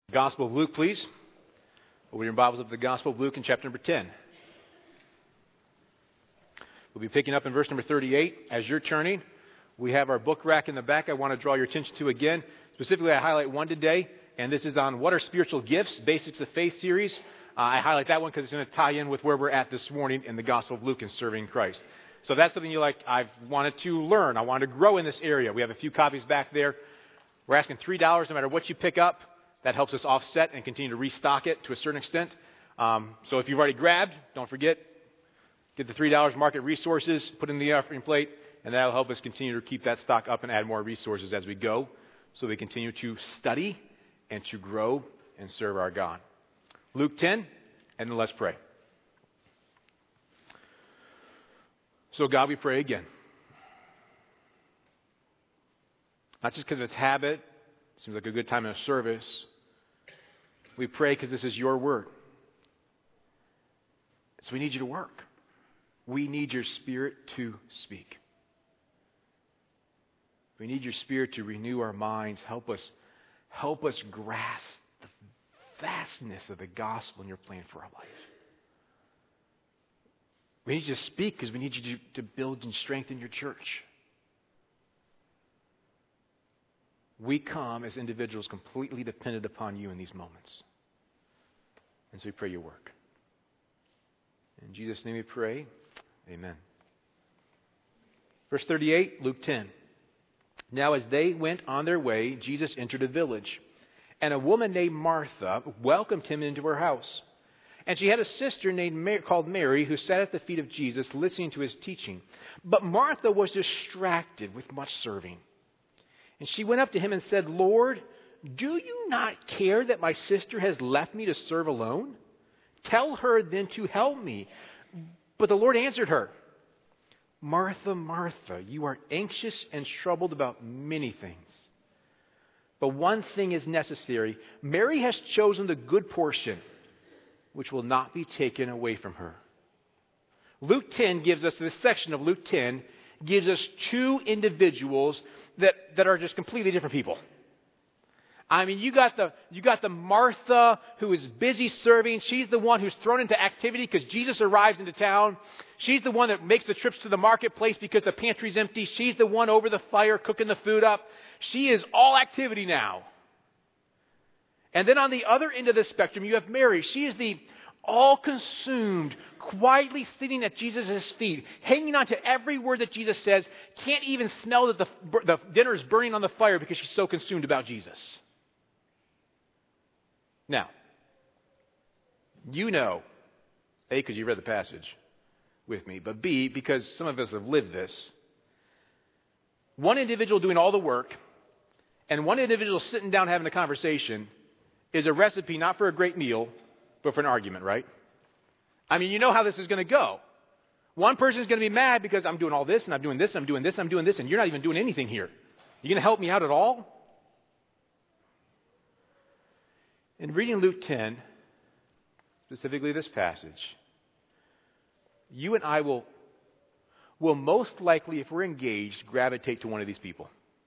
Gospel of Luke, please. Open your Bibles up to the Gospel of Luke in chapter number 10. We'll be picking up in verse number 38. As you're turning, we have our book rack in the back I want to draw your attention to again. Specifically, I highlight one today, and this is on What Are Spiritual Gifts? Basics of Faith series. I highlight that one because it's going to tie in with where we're at this morning in the Gospel of Luke and serving Christ. So if that's something you like, I've wanted to learn. I want to grow in this area. We have a few copies back there. We're asking $3 no matter what you pick up. That helps us offset and continue to restock it to a certain extent. So if you've already grabbed, don't forget, get the $3 market resources, put in the offering plate, and that will help us continue to keep that stock up and add more resources as we go so we continue to study and to grow and serve our God. Luke 10, and then let's pray. So God, we pray again. Not just because of its habit, seems like a good time in a service. We pray because this is your word. So we need you to work. We need your Spirit to speak. We need your Spirit to renew our minds. Help us grasp the vastness of the gospel and your plan for our life. We need you to speak because we need you to build and strengthen your church. We come as individuals completely dependent upon you in these moments. And so we pray your work. In Jesus' name we pray. Amen. Verse 38, Luke 10. Now as they went on their way, Jesus entered a village, and a woman named Martha welcomed him into her house. And she had a sister called Mary, who sat at the feet of Jesus listening to his teaching. But Martha was distracted with much serving. And she went up to him and said, Lord, do you not care that my sister has left me to serve alone? Tell her then to help me. But the Lord answered her, Martha, Martha, you are anxious and troubled about many things. But one thing is necessary. Mary has chosen the good portion, which will not be taken away from her. Luke 10 gives us, this section of Luke 10 gives us two individuals that are just completely different people. I mean, you got the Martha who is busy serving. She's the one who's thrown into activity because Jesus arrives into town. She's the one that makes the trips to the marketplace because the pantry's empty. She's the one over the fire cooking the food up. She is all activity now. And then on the other end of the spectrum, you have Mary. She is the all-consumed, quietly sitting at Jesus' feet, hanging on to every word that Jesus says, can't even smell that the dinner is burning on the fire because she's so consumed about Jesus. Now, you know, A, because you read the passage with me, but B, because some of us have lived this. One individual doing all the work and one individual sitting down having a conversation is a recipe not for a great meal, but for an argument, right? I mean, you know how this is going to go. One person is going to be mad because I'm doing all this, and I'm doing this, and I'm doing this, and I'm doing this, and you're not even doing anything here. You going to help me out at all? In reading Luke 10, specifically this passage, you and I will most likely, if we're engaged, gravitate to one of these people.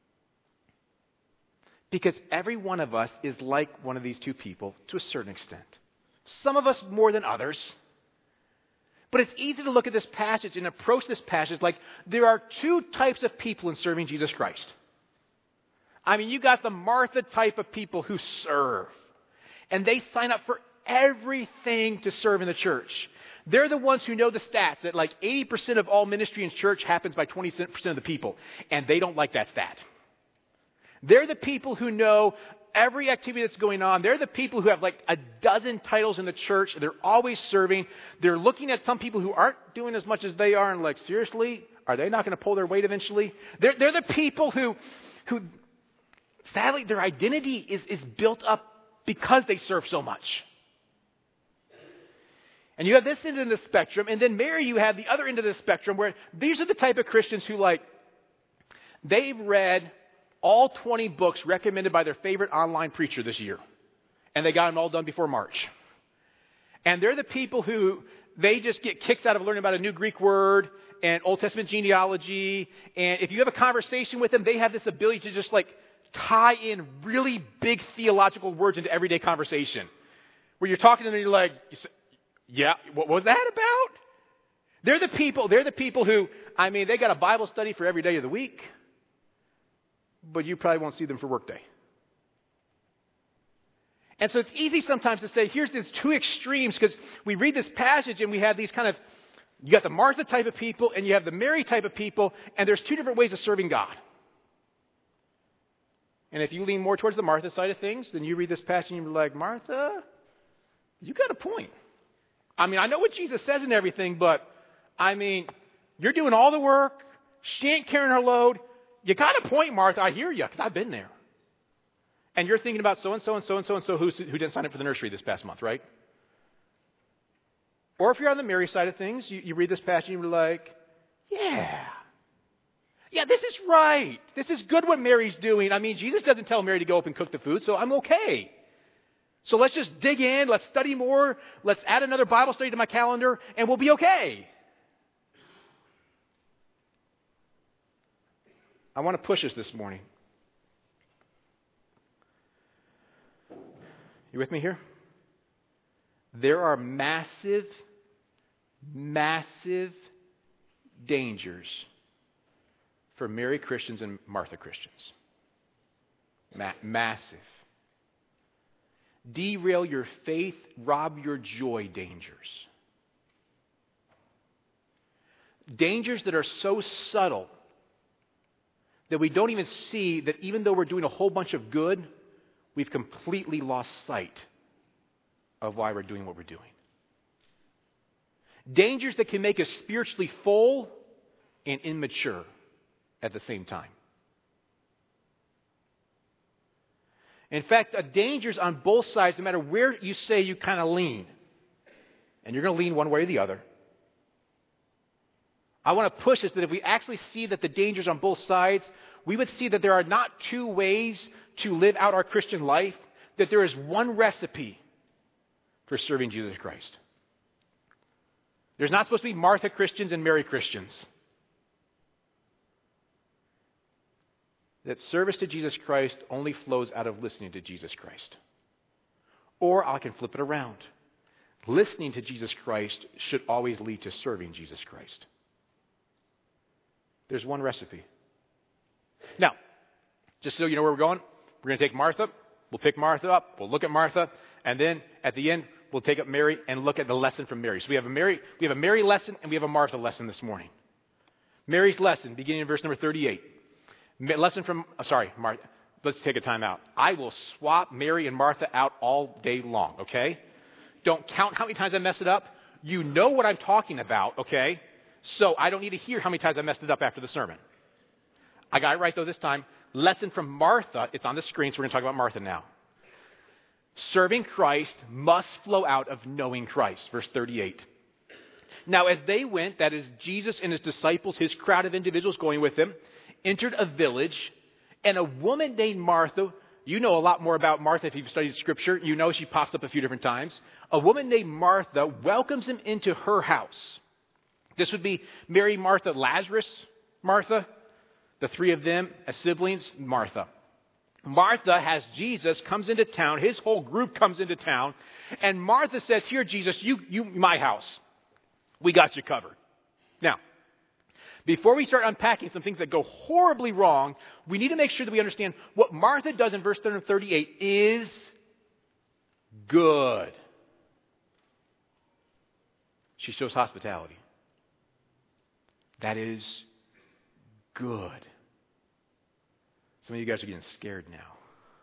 Because every one of us is like one of these two people to a certain extent. Some of us more than others. But it's easy to look at this passage and approach this passage like there are two types of people in serving Jesus Christ. I mean, you got the Martha type of people who serve. And they sign up for everything to serve in the church. They're the ones who know the stats that like 80% of all ministry in church happens by 20% of the people. And they don't like that stat. They're the people who know every activity that's going on. They're the people who have like a dozen titles in the church. They're always serving. They're looking at some people who aren't doing as much as they are and like, seriously, are they not going to pull their weight eventually? They're the people who sadly, their identity is built up because they serve so much. And you have this end of the spectrum, and then Mary, you have the other end of the spectrum where these are the type of Christians who like, they've read all 20 books recommended by their favorite online preacher this year. And they got them all done before March. And they're the people who, they just get kicks out of learning about a new Greek word and Old Testament genealogy. And if you have a conversation with them, they have this ability to just like tie in really big theological words into everyday conversation. Where you're talking to them and you're like, yeah, what was that about? They're the people who, they got a Bible study for every day of the week, but you probably won't see them for workday. And so it's easy sometimes to say, here's these two extremes, because we read this passage and we have these kind of, you got the Martha type of people and you have the Mary type of people, and there's two different ways of serving God. And if you lean more towards the Martha side of things, then you read this passage and you're like, Martha, you got a point. I know what Jesus says and everything, but you're doing all the work. She ain't carrying her load. You got a point, Martha. I hear you, because I've been there. And you're thinking about so-and-so and so-and-so and so who didn't sign up for the nursery this past month, right? Or if you're on the Mary side of things, you read this passage and you're like, yeah, this is right. This is good what Mary's doing. Jesus doesn't tell Mary to go up and cook the food, so I'm okay. So let's just dig in. Let's study more. Let's add another Bible study to my calendar, and we'll be okay. I want to push us this morning. You with me here? There are massive, massive dangers for Mary Christians and Martha Christians. Massive. Derail your faith, rob your joy dangers. Dangers that are so subtle that we don't even see that even though we're doing a whole bunch of good, we've completely lost sight of why we're doing what we're doing. Dangers that can make us spiritually full and immature at the same time. In fact, dangers on both sides, no matter where you say you kind of lean. And you're going to lean one way or the other. I want to push us that if we actually see that the dangers on both sides, we would see that there are not two ways to live out our Christian life, that there is one recipe for serving Jesus Christ. There's not supposed to be Martha Christians and Mary Christians. That service to Jesus Christ only flows out of listening to Jesus Christ. Or I can flip it around. Listening to Jesus Christ should always lead to serving Jesus Christ. There's one recipe. Now, just so you know where we're going, we're going to take Martha. We'll pick Martha up. We'll look at Martha. And then at the end, we'll take up Mary and look at the lesson from Mary. So we have a Mary lesson and we have a Martha lesson this morning. Mary's lesson, beginning in verse number 38. Lesson from, Martha. Let's take a time out. I will swap Mary and Martha out all day long, okay? Don't count how many times I mess it up. You know what I'm talking about, okay? So I don't need to hear how many times I messed it up after the sermon. I got it right, though, this time. Lesson from Martha. It's on the screen, so we're going to talk about Martha now. Serving Christ must flow out of knowing Christ. Verse 38. Now, as they went, that is Jesus and his disciples, his crowd of individuals going with him, entered a village, and a woman named Martha, you know a lot more about Martha if you've studied Scripture. You know she pops up a few different times. A woman named Martha welcomes him into her house. This would be Mary, Martha, Lazarus, Martha. The three of them as siblings, Martha. Martha has Jesus, comes into town. His whole group comes into town. And Martha says, here, Jesus, you my house. We got you covered. Now, before we start unpacking some things that go horribly wrong, we need to make sure that we understand what Martha does in verse 38 is good. She shows hospitality. That is good. Some of you guys are getting scared now.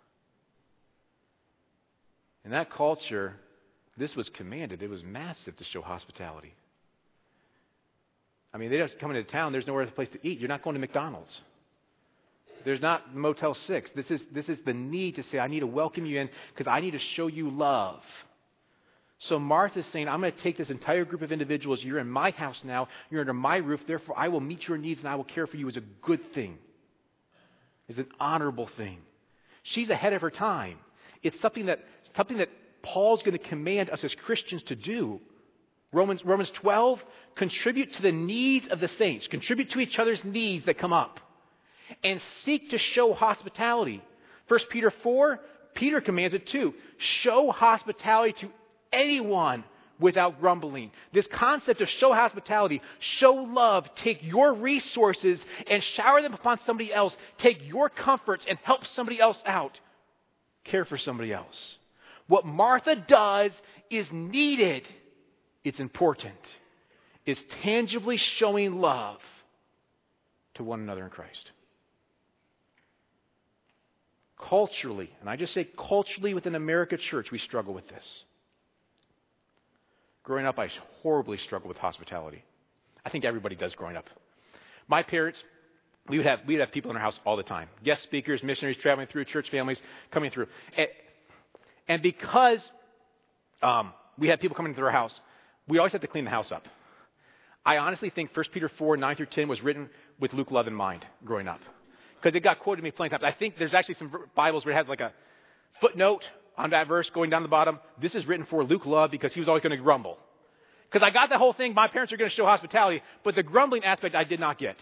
In that culture, this was commanded. It was massive to show hospitality. They just come into town. There's nowhere place to eat. You're not going to McDonald's. There's not Motel 6. This is the need to say, I need to welcome you in because I need to show you love. So Martha's saying, I'm going to take this entire group of individuals. You're in my house now. You're under my roof. Therefore, I will meet your needs and I will care for you as a good thing. It's an honorable thing. She's ahead of her time. It's something that Paul's going to command us as Christians to do. Romans 12, contribute to the needs of the saints. Contribute to each other's needs that come up. And seek to show hospitality. 1 Peter 4, Peter commands it too. Show hospitality to anyone without grumbling. This concept of show hospitality, show love, take your resources and shower them upon somebody else. Take your comforts and help somebody else out. Care for somebody else. What Martha does is needed. It's important. It's tangibly showing love to one another in Christ. Culturally, and I just say culturally within America Church, we struggle with this. Growing up, I horribly struggled with hospitality. I think everybody does growing up. My parents, we'd have people in our house all the time. Guest speakers, missionaries traveling through, church families coming through. And because we had people coming through our house, we always had to clean the house up. I honestly think 1 Peter 4, 9 through 10 was written with Luke love in mind growing up. Because it got quoted to me plenty of times. I think there's actually some Bibles where it has like a footnote on that verse going down the bottom. This is written for Luke love because he was always going to grumble. Because I got the whole thing, my parents are going to show hospitality, but the grumbling aspect I did not get.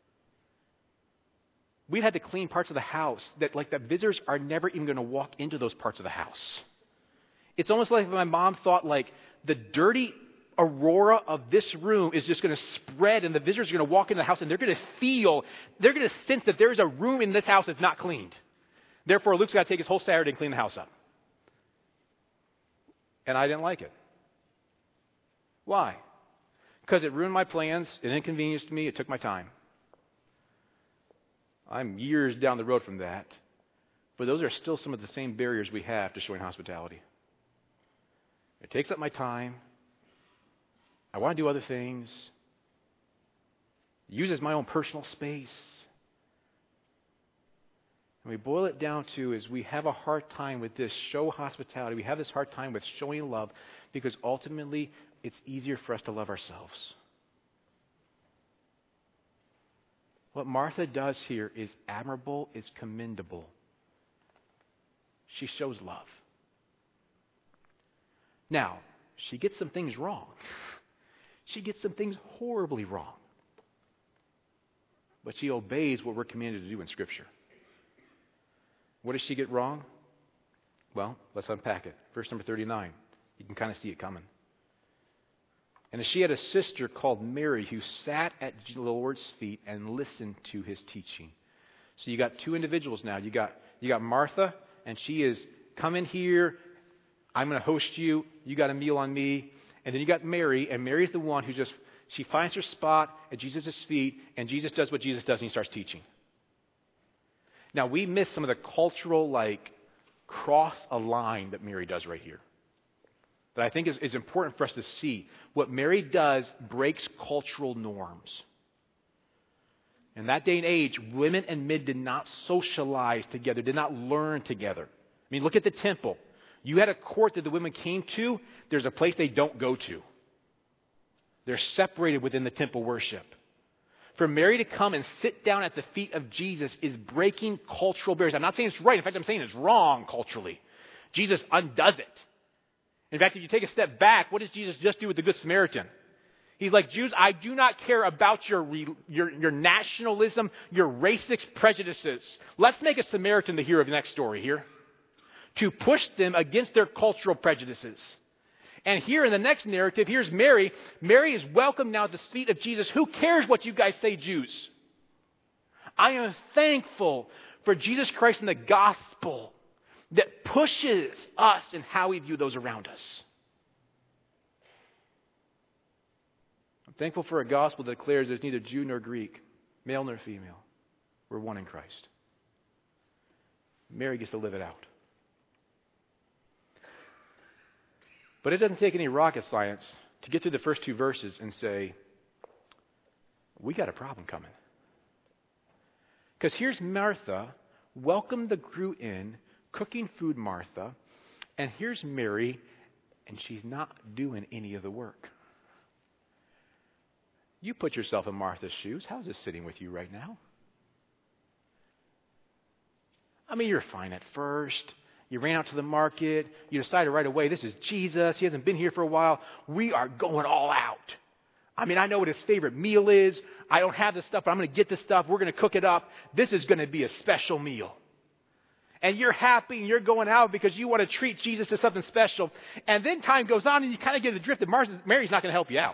We had to clean parts of the house that like the visitors are never even going to walk into those parts of the house. It's almost like my mom thought like the dirty aurora of this room is just going to spread and the visitors are going to walk into the house and they're going to sense that there's a room in this house that's not cleaned. Therefore, Luke's got to take his whole Saturday and clean the house up. And I didn't like it. Why? Because it ruined my plans, it inconvenienced me, it took my time. I'm years down the road from that. But those are still some of the same barriers we have to showing hospitality. It takes up my time. I want to do other things. It uses my own personal space. And we boil it down to is we have a hard time with this show hospitality. We have this hard time with showing love because ultimately it's easier for us to love ourselves. What Martha does here is admirable, is commendable. She shows love. Now, she gets some things wrong. She gets some things horribly wrong. But she obeys what we're commanded to do in Scripture. What does she get wrong? Well, let's unpack it. Verse number 39. You can kind of see it coming. And she had a sister called Mary who sat at the Lord's feet and listened to his teaching. So you got two individuals now. You got Martha, and she is, come in here. I'm going to host you. You got a meal on me. And then you got Mary, and Mary is the one who she finds her spot at Jesus' feet, and Jesus does what Jesus does, and he starts teaching. Now, we miss some of the cultural, cross a line that Mary does right here. That I think is important for us to see. What Mary does breaks cultural norms. In that day and age, women and men did not socialize together, did not learn together. I mean, look at the temple. You had a court that the women came to. There's a place they don't go to. They're separated within the temple worship. For Mary to come and sit down at the feet of Jesus is breaking cultural barriers. I'm not saying it's right. In fact, I'm saying it's wrong culturally. Jesus undoes it. In fact, if you take a step back, what does Jesus just do with the Good Samaritan? He's like, Jews, I do not care about your nationalism, your racist prejudices. Let's make a Samaritan the hero of the next story here. To push them against their cultural prejudices. And here in the next narrative, here's Mary. Mary is welcome now at the feet of Jesus. Who cares what you guys say, Jews? I am thankful for Jesus Christ and the gospel that pushes us in how we view those around us. I'm thankful for a gospel that declares there's neither Jew nor Greek, male nor female. We're one in Christ. Mary gets to live it out. But it doesn't take any rocket science to get through the first two verses and say, we got a problem coming. Because here's Martha, welcome the crew in, cooking food, Martha. And here's Mary, and she's not doing any of the work. You put yourself in Martha's shoes. How's this sitting with you right now? I mean, you're fine at first. You ran out to the market. You decided right away, this is Jesus. He hasn't been here for a while. We are going all out. I mean, I know what his favorite meal is. I don't have this stuff, but I'm going to get this stuff. We're going to cook it up. This is going to be a special meal. And you're happy and you're going out because you want to treat Jesus to something special. And then time goes on and you kind of get the drift that Mary's not going to help you out.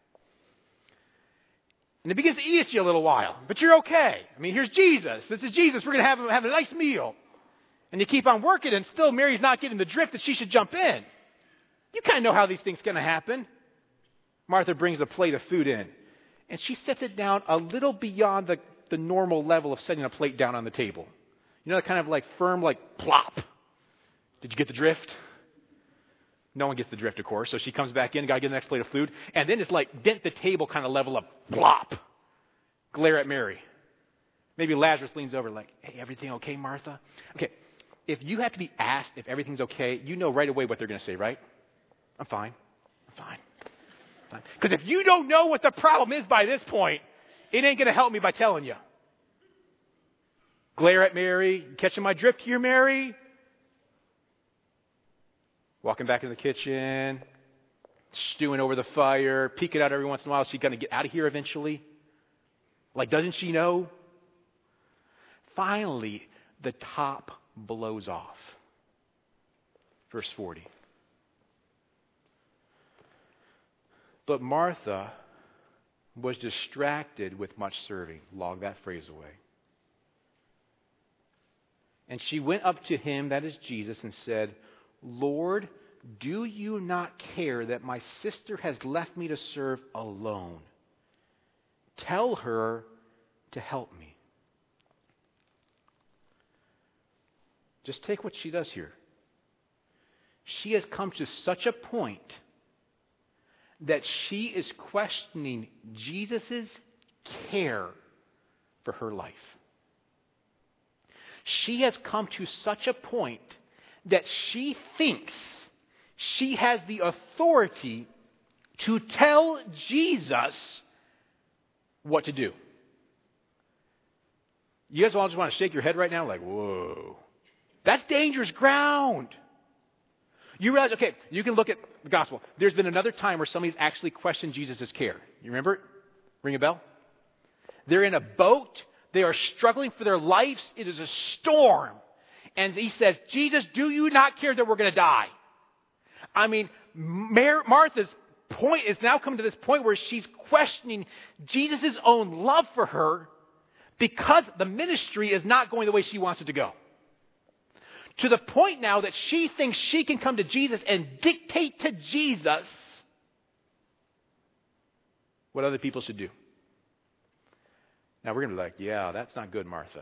And it begins to eat at you a little while. But you're okay. I mean, here's Jesus. This is Jesus. We're going to have a nice meal. And you keep on working and still Mary's not getting the drift that she should jump in. You kind of know how these things are going to happen. Martha brings a plate of food in. And she sets it down a little beyond the normal level of setting a plate down on the table. You know, that kind of like firm, like plop. Did you get the drift? No one gets the drift, of course. So she comes back in, got to get the next plate of food. And then it's like dent the table kind of level up. Plop. Glare at Mary. Maybe Lazarus leans over like, hey, everything okay, Martha? Okay, if you have to be asked if everything's okay, you know right away what they're going to say, right? I'm fine. I'm fine. Because if you don't know what the problem is by this point, it ain't going to help me by telling you. Glare at Mary. Catching my drift here, Mary? Walking back into the kitchen. Stewing over the fire. Peeking out every once in a while. Is she going to get out of here eventually? Like, doesn't she know? Finally, the top blows off. Verse 40. But Martha was distracted with much serving. Log that phrase away. And she went up to him, that is Jesus, and said, Lord, do you not care that my sister has left me to serve alone? Tell her to help me. Just take what she does here. She has come to such a point that she is questioning Jesus' care for her life. She has come to such a point that she thinks she has the authority to tell Jesus what to do. You guys all just want to shake your head right now like, whoa. That's dangerous ground. You realize, okay, you can look at the gospel. There's been another time where somebody's actually questioned Jesus' care. You remember it? Ring a bell? They're in a boat. They are struggling for their lives. It is a storm. And he says, Jesus, do you not care that we're going to die? I mean, Martha's point is now come to this point where she's questioning Jesus' own love for her because the ministry is not going the way she wants it to go. To the point now that she thinks she can come to Jesus and dictate to Jesus what other people should do. Now we're going to be like, yeah, that's not good, Martha.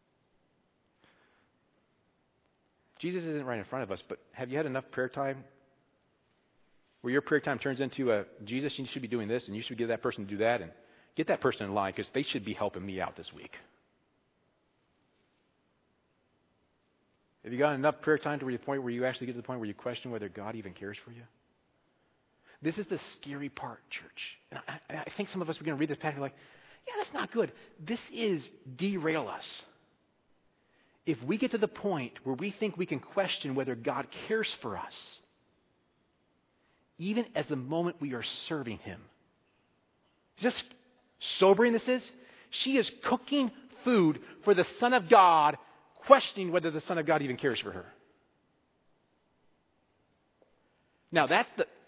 Jesus isn't right in front of us, but have you had enough prayer time where your prayer time turns into a, Jesus, you should be doing this and you should give that person to do that and get that person in line because they should be helping me out this week. Have you got enough prayer time to the point where you actually get to the point where you question whether God even cares for you? This is the scary part, church. And I think some of us are going to read this passage like, yeah, that's not good. This is derail us. If we get to the point where we think we can question whether God cares for us, even at the moment we are serving Him. Just sobering this is. She is cooking food for the Son of God, questioning whether the Son of God even cares for her. Now that's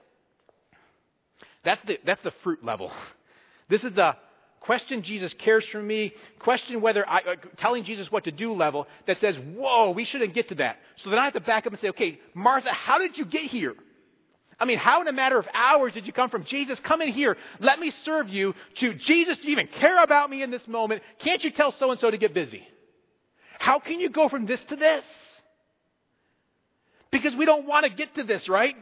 the fruit level. This is the question Jesus cares for me, question whether telling Jesus what to do level that says, whoa, we shouldn't get to that. So then I have to back up and say, okay, Martha, how did you get here? I mean, how in a matter of hours did you come from Jesus, come in here, let me serve you, to Jesus, do you even care about me in this moment? Can't you tell so-and-so to get busy? How can you go from this to this? Because we don't want to get to this, right?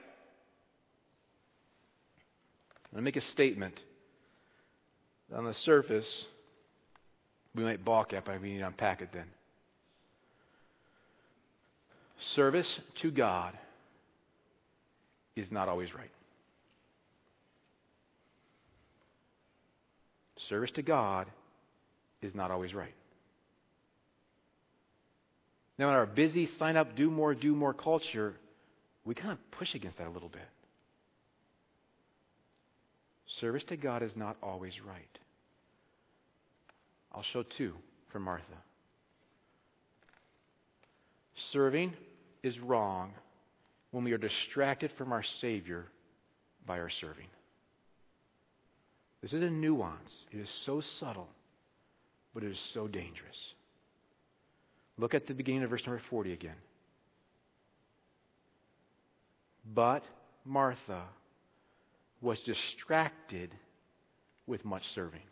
I'm going to make a statement. On the surface, we might balk at, but we need to unpack it then. Service to God is not always right. Service to God is not always right. Now, in our busy, sign up, do more culture, we kind of push against that a little bit. Service to God is not always right. I'll show two for Martha. Serving is wrong when we are distracted from our Savior by our serving. This is a nuance. It is so subtle, but it is so dangerous. Look at the beginning of verse number 40 again. But Martha was distracted with much serving.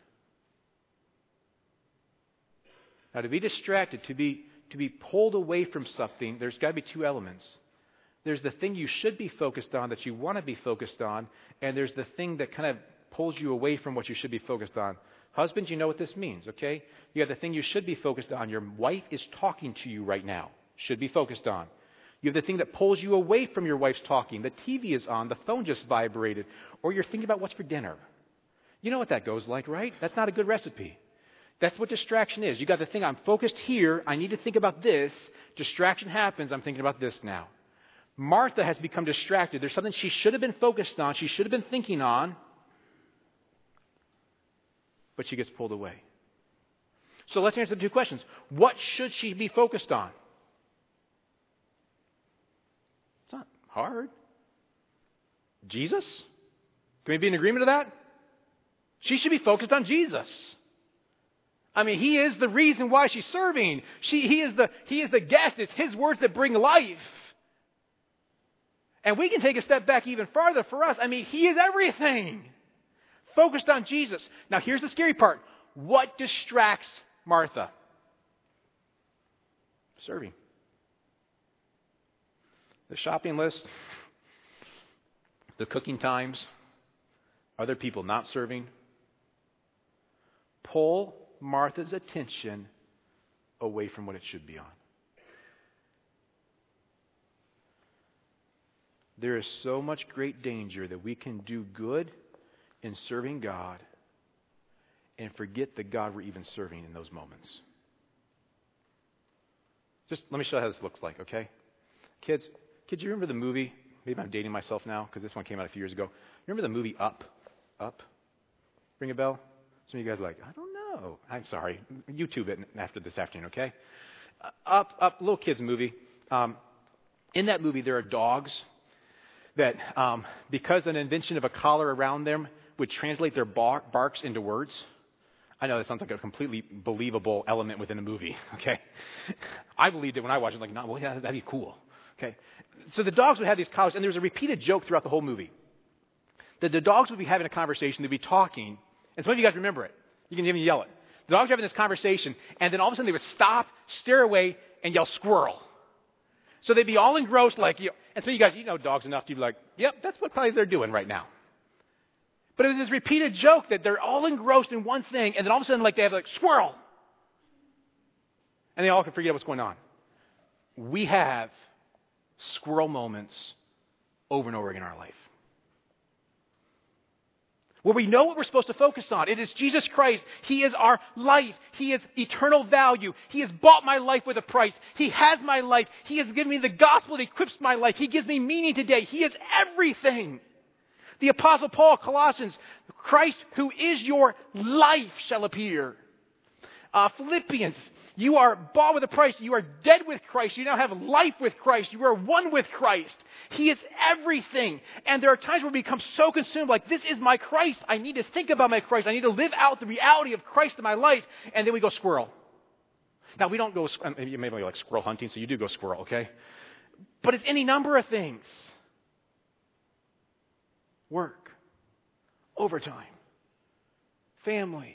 Now, to be distracted, to be pulled away from something, there's got to be two elements. There's the thing you should be focused on, that you want to be focused on, and there's the thing that kind of pulls you away from what you should be focused on. Husbands, you know what this means, okay? You have the thing you should be focused on. Your wife is talking to you right now. Should be focused on. You have the thing that pulls you away from your wife's talking. The TV is on. The phone just vibrated. Or you're thinking about what's for dinner. You know what that goes like, right? That's not a good recipe. That's what distraction is. You got the thing, I'm focused here. I need to think about this. Distraction happens. I'm thinking about this now. Martha has become distracted. There's something she should have been focused on. She should have been thinking on. But she gets pulled away. So let's answer the two questions. What should she be focused on? It's not hard. Jesus? Can we be in agreement to that? She should be focused on Jesus. I mean, He is the reason why she's serving. He is the guest. It's His words that bring life. And we can take a step back even farther for us. I mean, He is everything. Focused on Jesus. Now, here's the scary part. What distracts Martha? Serving. The shopping list, the cooking times, other people not serving. Pull Martha's attention away from what it should be on. There is so much great danger that we can do good in serving God and forget the God we're even serving in those moments. Just let me show you how this looks like, okay? Kids, you remember the movie? Maybe I'm dating myself now because this one came out a few years ago. You remember the movie Up? Up? Ring a bell? Some of you guys are like, I don't know. I'm sorry. YouTube it after this afternoon, okay? Up, little kids movie. In that movie, there are dogs that, because of an invention of a collar around them, would translate their barks into words. I know that sounds like a completely believable element within a movie, okay? I believed it when I watched it, like, no, well, yeah, that'd be cool, okay? So the dogs would have these collars, and there was a repeated joke throughout the whole movie. That the dogs would be having a conversation, they'd be talking, and some of you guys remember it. You can even yell it. The dogs were having this conversation, and then all of a sudden they would stop, stare away, and yell squirrel. So they'd be all engrossed, like, and so you guys, you know dogs enough to be like, yep, that's what probably they're doing right now. But it was this repeated joke that they're all engrossed in one thing, and then all of a sudden, like, they have like squirrel, and they all can forget what's going on. We have squirrel moments over and over again in our life, where we know what we're supposed to focus on. It is Jesus Christ. He is our life. He is eternal value. He has bought my life with a price. He has my life. He has given me the gospel that equips my life. He gives me meaning today. He is everything. The Apostle Paul, Colossians, Christ who is your life shall appear. Philippians, you are bought with a price. You are dead with Christ. You now have life with Christ. You are one with Christ. He is everything. And there are times where we become so consumed, like, this is my Christ. I need to think about my Christ. I need to live out the reality of Christ in my life. And then we go squirrel. Now, we don't go, you may be like squirrel hunting, so you do go squirrel, okay? But it's any number of things. Work, overtime, family,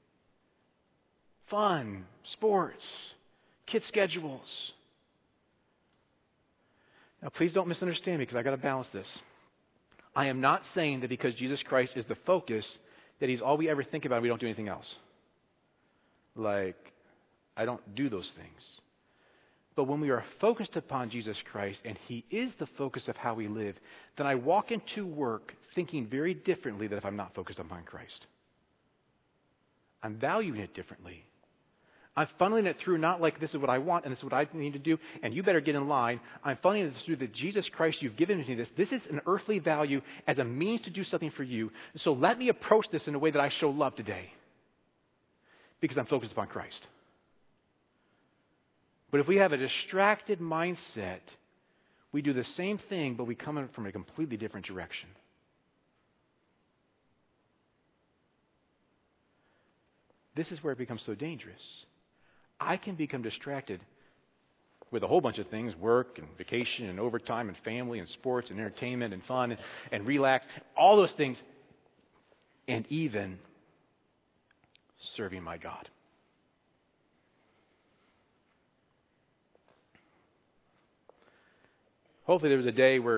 fun, sports, kid schedules. Now, please don't misunderstand me because I've got to balance this. I am not saying that because Jesus Christ is the focus that He's all we ever think about and we don't do anything else. Like, I don't do those things. But when we are focused upon Jesus Christ and He is the focus of how we live, then I walk into work thinking very differently than if I'm not focused upon Christ. I'm valuing it differently. I'm funneling it through not like this is what I want and this is what I need to do and you better get in line. I'm funneling it through that Jesus Christ, you've given me this. This is an earthly value as a means to do something for you. So let me approach this in a way that I show love today because I'm focused upon Christ. But if we have a distracted mindset, we do the same thing, but we come in from a completely different direction. This is where it becomes so dangerous. I can become distracted with a whole bunch of things, work and vacation and overtime and family and sports and entertainment and fun and relax, all those things, and even serving my God. Hopefully there was a day where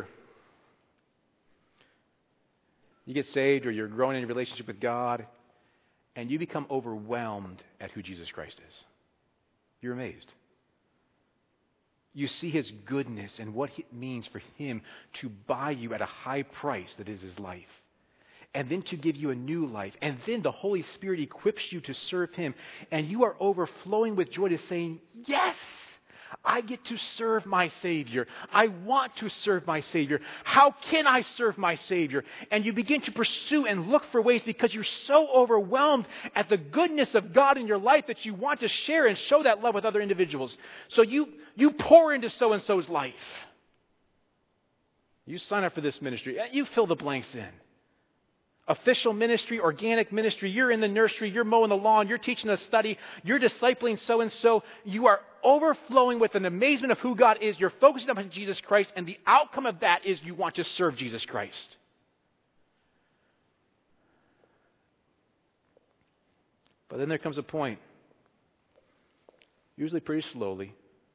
you get saved or you're growing in a relationship with God and you become overwhelmed at who Jesus Christ is. You're amazed. You see His goodness and what it means for Him to buy you at a high price that is His life. And then to give you a new life. And then the Holy Spirit equips you to serve Him. And you are overflowing with joy to saying, yes, I get to serve my Savior. I want to serve my Savior. How can I serve my Savior? And you begin to pursue and look for ways because you're so overwhelmed at the goodness of God in your life that you want to share and show that love with other individuals. So you pour into so-and-so's life. You sign up for this ministry. You fill the blanks in. Official ministry, organic ministry, you're in the nursery, you're mowing the lawn, you're teaching a study, you're discipling so-and-so. You are overflowing with an amazement of who God is. You're focusing on Jesus Christ, and the outcome of that is you want to serve Jesus Christ. But then there comes a point, usually pretty slowly,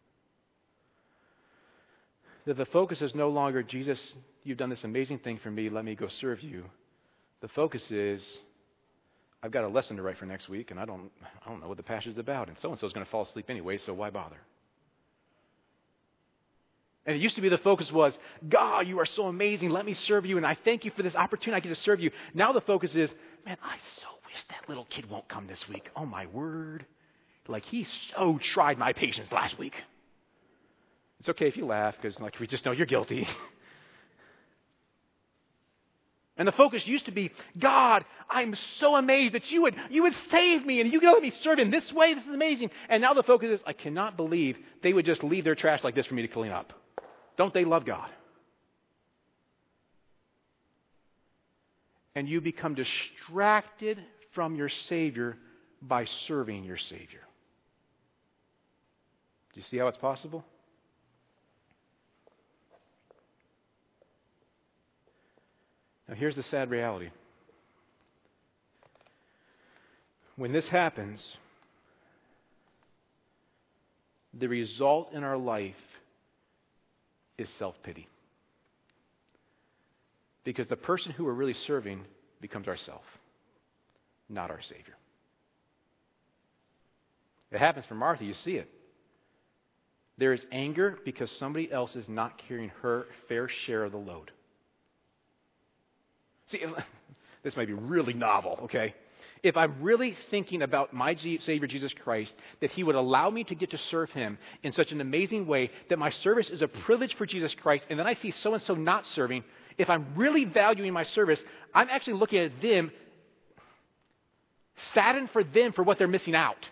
that the focus is no longer, Jesus, you've done this amazing thing for me, let me go serve you. The focus is, I've got a lesson to write for next week, and I don't know what the passage's about, and so-and-so is going to fall asleep anyway, so why bother? And it used to be the focus was, God, you are so amazing, let me serve you, and I thank you for this opportunity I get to serve you. Now the focus is, man, I so wish that little kid won't come this week. Oh, my word. Like, he so tried my patience last week. It's okay if you laugh, because like we just know you're guilty. And the focus used to be, God, I'm so amazed that you would save me and you could let me serve in this way. This is amazing. And now the focus is, I cannot believe they would just leave their trash like this for me to clean up. Don't they love God? And you become distracted from your Savior by serving your Savior. Do you see how it's possible? Now, here's the sad reality. When this happens, the result in our life is self-pity. Because the person who we're really serving becomes ourself, not our Savior. It happens for Martha, you see it. There is anger because somebody else is not carrying her fair share of the load. See, this might be really novel, okay? If I'm really thinking about my Savior Jesus Christ, that He would allow me to get to serve Him in such an amazing way, that my service is a privilege for Jesus Christ, and then I see so-and-so not serving, if I'm really valuing my service, I'm actually looking at them, saddened for them for what they're missing out.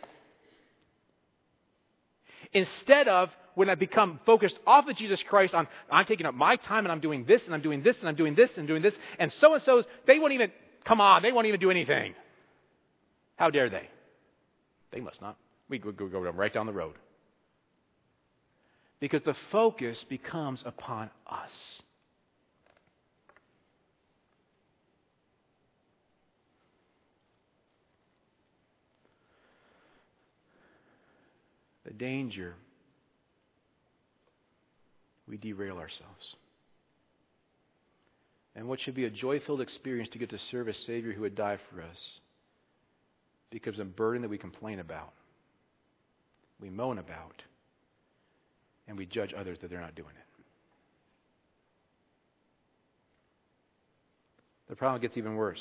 Instead of, when I become focused off of Jesus Christ on, I'm taking up my time and I'm doing this and I'm doing this and I'm doing this and doing this, and so-and-so's, they won't even do anything. How dare they? They must not. We go right down the road. Because the focus becomes upon us. The danger, we derail ourselves. And what should be a joy-filled experience to get to serve a Savior who would die for us becomes a burden that we complain about, we moan about, and we judge others that they're not doing it. The problem gets even worse.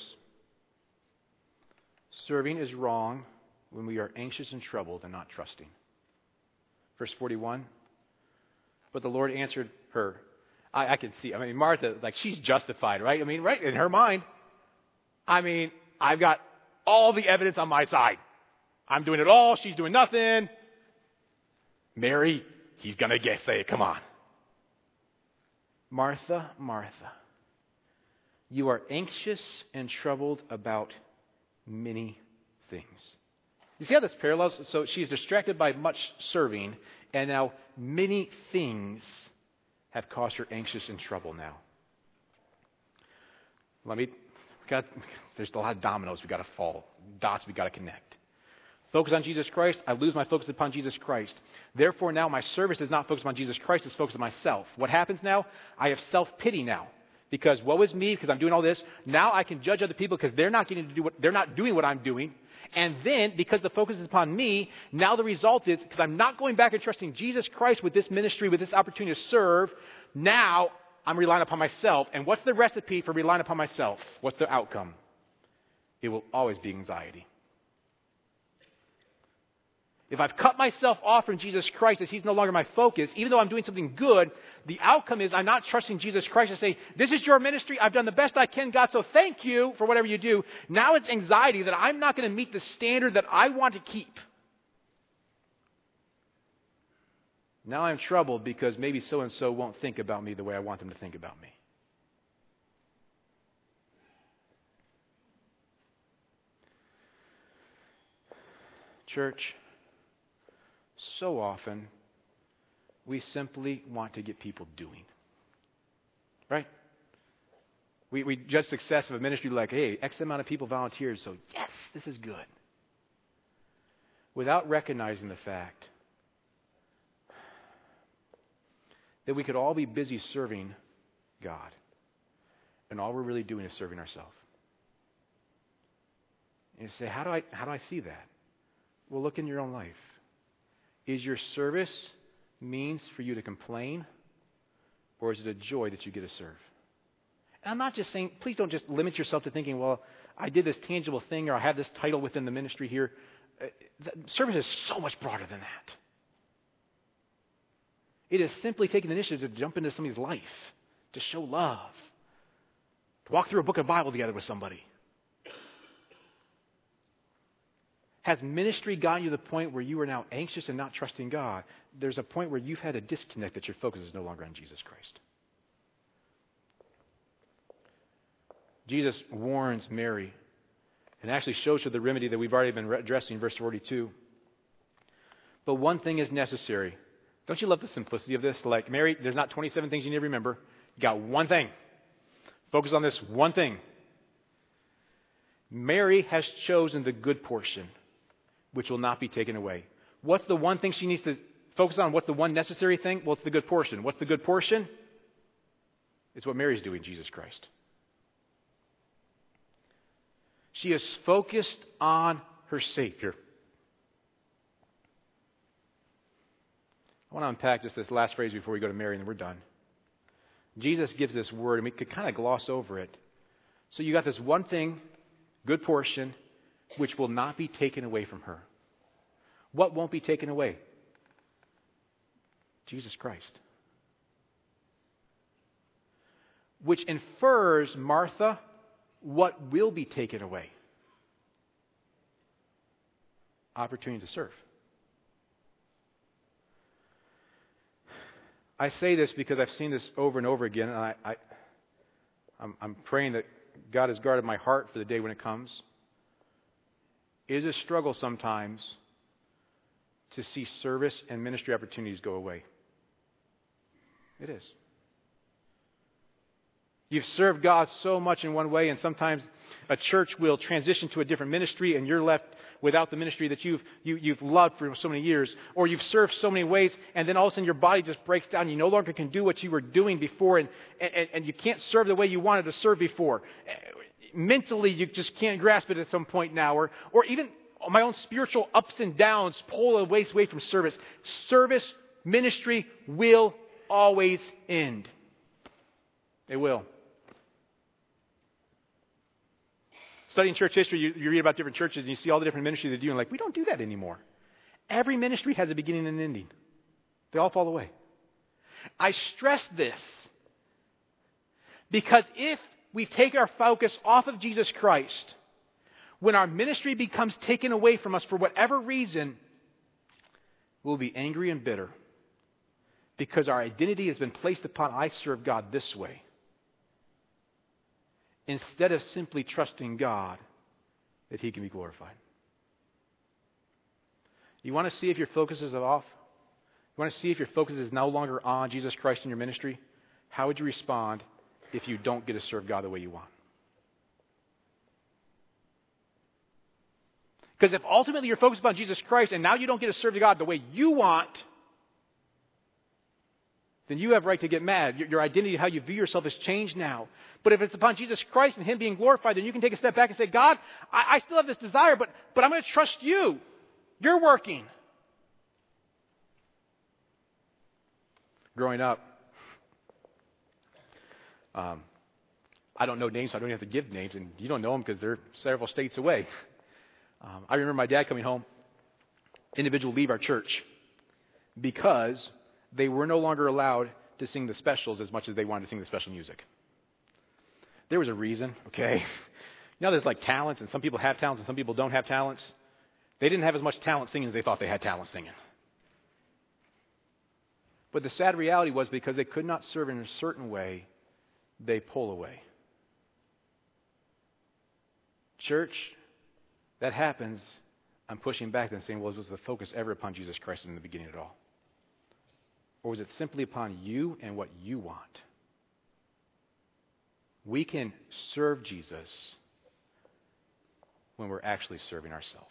Serving is wrong when we are anxious and troubled and not trusting. Verse 41, but the Lord answered her. I can see, Martha, like, she's justified, right? Right in her mind. I've got all the evidence on my side. I'm doing it all. She's doing nothing. Mary, he's going to say it. Come on. Martha, Martha, you are anxious and troubled about many things. You see how this parallels? So she's distracted by much serving, and now many things have caused her anxious and trouble now. There's a lot of dominoes we got to fall, dots we got to connect. Focus on Jesus Christ, I lose my focus upon Jesus Christ. Therefore now my service is not focused on Jesus Christ, it's focused on myself. What happens now? I have self-pity now. Because woe is me, because I'm doing all this. Now I can judge other people because they're not doing what I'm doing. And then, because the focus is upon me, now the result is, because I'm not going back and trusting Jesus Christ with this ministry, with this opportunity to serve, now I'm relying upon myself. And what's the recipe for relying upon myself? What's the outcome? It will always be anxiety. If I've cut myself off from Jesus Christ as He's no longer my focus, even though I'm doing something good, the outcome is I'm not trusting Jesus Christ to say, this is your ministry, I've done the best I can, God, so thank you for whatever you do. Now it's anxiety that I'm not going to meet the standard that I want to keep. Now I'm troubled because maybe so-and-so won't think about me the way I want them to think about me. Church, so often, we simply want to get people doing. Right? We judge success of a ministry like, hey, X amount of people volunteered, so yes, this is good. Without recognizing the fact that we could all be busy serving God, and all we're really doing is serving ourselves. And you say, how do I see that? Well, look in your own life. Is your service means for you to complain, or is it a joy that you get to serve? And I'm not just saying, please don't just limit yourself to thinking, well, I did this tangible thing, or I have this title within the ministry here. Service is so much broader than that. It is simply taking the initiative to jump into somebody's life, to show love, to walk through a book of the Bible together with somebody. Has ministry gotten you to the point where you are now anxious and not trusting God? There's a point where you've had a disconnect that your focus is no longer on Jesus Christ. Jesus warns Mary and actually shows her the remedy that we've already been addressing in verse 42. But one thing is necessary. Don't you love the simplicity of this? Like, Mary, there's not 27 things you need to remember. You got one thing. Focus on this one thing. Mary has chosen the good portion, which will not be taken away. What's the one thing she needs to focus on? What's the one necessary thing? Well, it's the good portion. What's the good portion? It's what Mary's doing, Jesus Christ. She is focused on her Savior. I want to unpack just this last phrase before we go to Mary, and then we're done. Jesus gives this word, and we could kind of gloss over it. So you got this one thing, good portion, which will not be taken away from her. What won't be taken away? Jesus Christ. Which infers, Martha, what will be taken away? Opportunity to serve. I say this because I've seen this over and over again, and I'm praying that God has guarded my heart for the day when it comes. It is a struggle sometimes to see service and ministry opportunities go away. It is. You've served God so much in one way, and sometimes a church will transition to a different ministry, and you're left without the ministry that you've loved for so many years. Or you've served so many ways, and then all of a sudden your body just breaks down. You no longer can do what you were doing before, and you can't serve the way you wanted to serve before. Mentally, you just can't grasp it at some point now. Or even my own spiritual ups and downs pull away from service. Service, ministry will always end. It will. Studying church history, you read about different churches and you see all the different ministries they do, and like, we don't do that anymore. Every ministry has a beginning and an ending. They all fall away. I stress this because if we take our focus off of Jesus Christ, when our ministry becomes taken away from us for whatever reason, we'll be angry and bitter because our identity has been placed upon, I serve God this way, instead of simply trusting God that He can be glorified. You want to see if your focus is off? You want to see if your focus is no longer on Jesus Christ in your ministry? How would you respond if you don't get to serve God the way you want? Because if ultimately you're focused on Jesus Christ and now you don't get to serve God the way you want, then you have right to get mad. Your identity, how you view yourself, has changed now. But if it's upon Jesus Christ and Him being glorified, then you can take a step back and say, God, I still have this desire, but I'm going to trust You. You're working. Growing up, I don't know names, so I don't have to give names, and you don't know them because they're several states away. I remember my dad coming home, individual leave our church, because they were no longer allowed to sing the specials as much as they wanted to sing the special music. There was a reason, okay? You know, there's like talents, and some people have talents and some people don't have talents. They didn't have as much talent singing as they thought they had talent singing. But the sad reality was, because they could not serve in a certain way, they pull away. Church, that happens. I'm pushing back and saying, well, was the focus ever upon Jesus Christ in the beginning at all? Or was it simply upon you and what you want? We can serve Jesus when we're actually serving ourselves.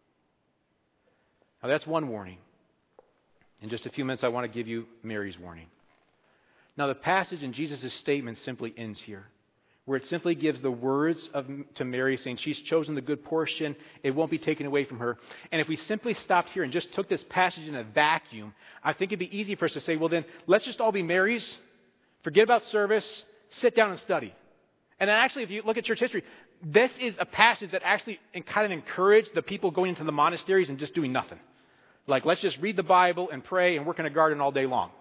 Now, that's one warning. In just a few minutes, I want to give you Mary's warning. Now, the passage in Jesus' statement simply ends here, where it simply gives the words to Mary, saying she's chosen the good portion. It won't be taken away from her. And if we simply stopped here and just took this passage in a vacuum, I think it'd be easy for us to say, well, then let's just all be Marys, forget about service, sit down and study. And actually, if you look at church history, this is a passage that actually kind of encouraged the people going into the monasteries and just doing nothing. Like, let's just read the Bible and pray and work in a garden all day long.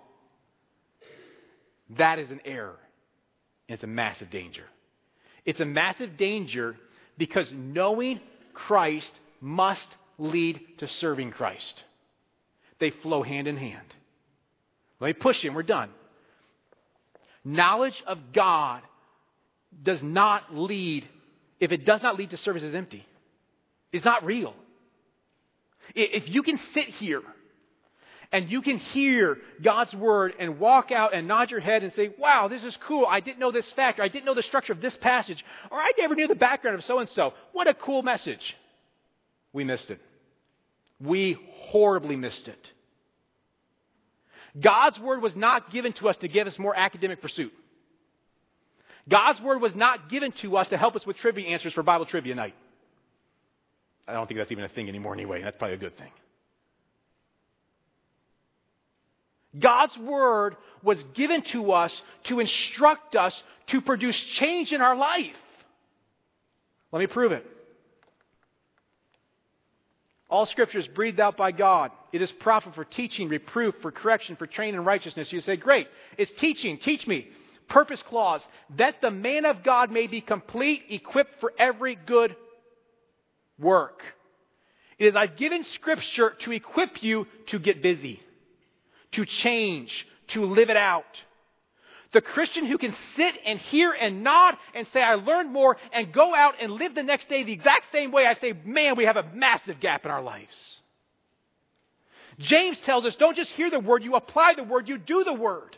That is an error. And it's a massive danger. It's a massive danger because knowing Christ must lead to serving Christ. They flow hand in hand. Let me push you and we're done. Knowledge of God does not lead, if it does not lead to service, is empty. It's not real. If you can sit here and you can hear God's word and walk out and nod your head and say, wow, this is cool. I didn't know this fact, or I didn't know the structure of this passage, or I never knew the background of so-and-so. What a cool message. We missed it. We horribly missed it. God's word was not given to us to give us more academic pursuit. God's word was not given to us to help us with trivia answers for Bible trivia night. I don't think that's even a thing anymore anyway. That's probably a good thing. God's word was given to us to instruct us to produce change in our life. Let me prove it. All Scripture is breathed out by God. It is profitable for teaching, reproof, for correction, for training in righteousness. You say, great, it's teaching, teach me. Purpose clause, that the man of God may be complete, equipped for every good work. It is, I've given Scripture to equip you to get busy, to change, to live it out. The Christian who can sit and hear and nod and say, I learned more, and go out and live the next day the exact same way, I say, man, we have a massive gap in our lives. James tells us, don't just hear the word, you apply the word, you do the word.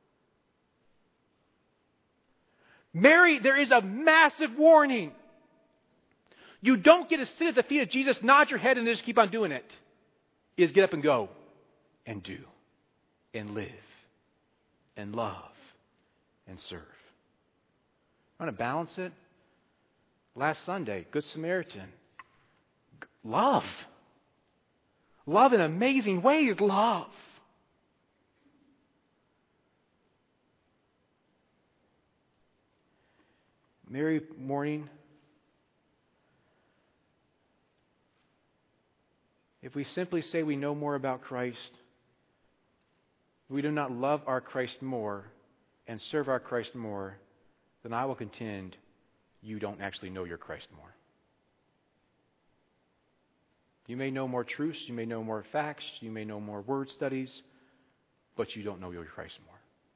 Mary, there is a massive warning. You don't get to sit at the feet of Jesus, nod your head, and then just keep on doing it. It is get up and go and do and live and love and serve. I want to balance it. Last Sunday, Good Samaritan. Love. Love in amazing ways. Love. Mary morning. If we simply say we know more about Christ, we do not love our Christ more and serve our Christ more, then I will contend you don't actually know your Christ more. You may know more truths, you may know more facts, you may know more word studies, but you don't know your Christ more.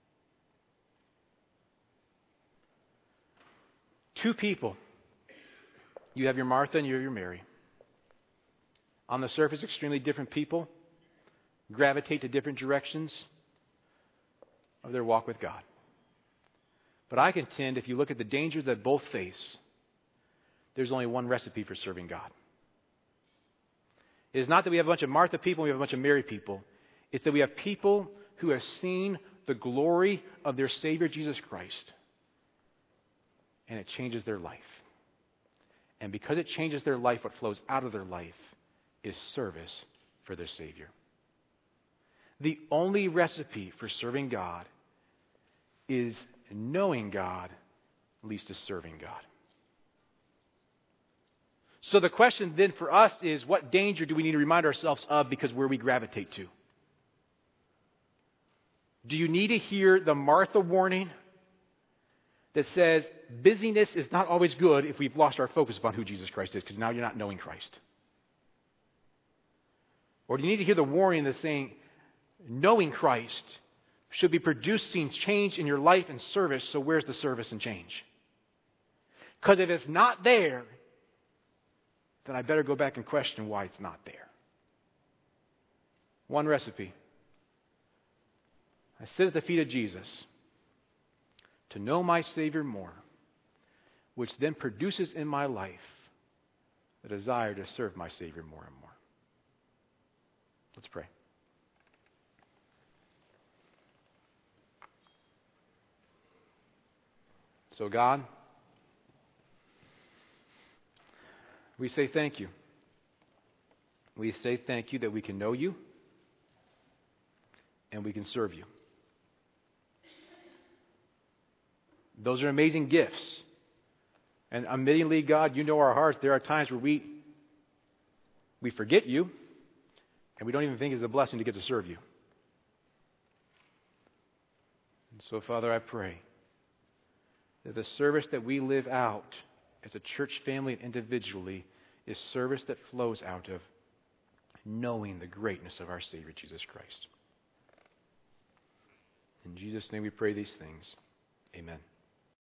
Two people. You have your Martha and you have your Mary. On the surface, extremely different people gravitate to different directions of their walk with God. But I contend, if you look at the dangers that both face, there's only one recipe for serving God. It is not that we have a bunch of Martha people and we have a bunch of Mary people. It's that we have people who have seen the glory of their Savior, Jesus Christ, and it changes their life. And because it changes their life, what flows out of their life is service for their Savior. The only recipe for serving God is knowing God leads to serving God. So the question then for us is, what danger do we need to remind ourselves of because where we gravitate to? Do you need to hear the Martha warning that says busyness is not always good if we've lost our focus upon who Jesus Christ is, because now you're not knowing Christ? Or do you need to hear the warning that's saying knowing Christ should be producing change in your life and service, so where's the service and change? Because if it's not there, then I better go back and question why it's not there. One recipe. I sit at the feet of Jesus to know my Savior more, which then produces in my life the desire to serve my Savior more and more. Let's pray. So God, we say thank you. We say thank you that we can know you and we can serve you. Those are amazing gifts. And admittingly, God, you know our hearts. There are times where we forget you and we don't even think it's a blessing to get to serve you. And so, Father, I pray that the service that we live out as a church family and individually is service that flows out of knowing the greatness of our Savior, Jesus Christ. In Jesus' name we pray these things. Amen.